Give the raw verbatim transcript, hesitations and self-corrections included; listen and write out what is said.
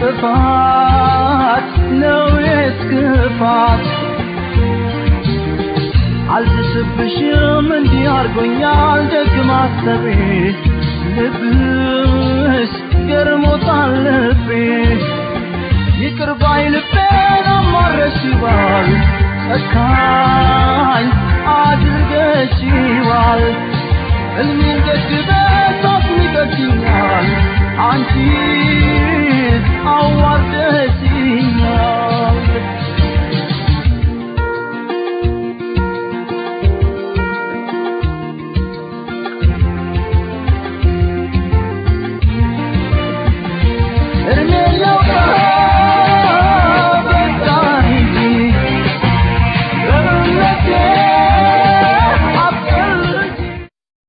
ጥፋት ነው የስክፋት አልተሰብሽም እንዲያርጎኛል ደግማ አሰቤ ልብስ ገርሞታል ልቤ ይቅር ባይ ልቤን አማረሽዋል ጨካኝ አድርገሽዋል እልሜን ገድበሽ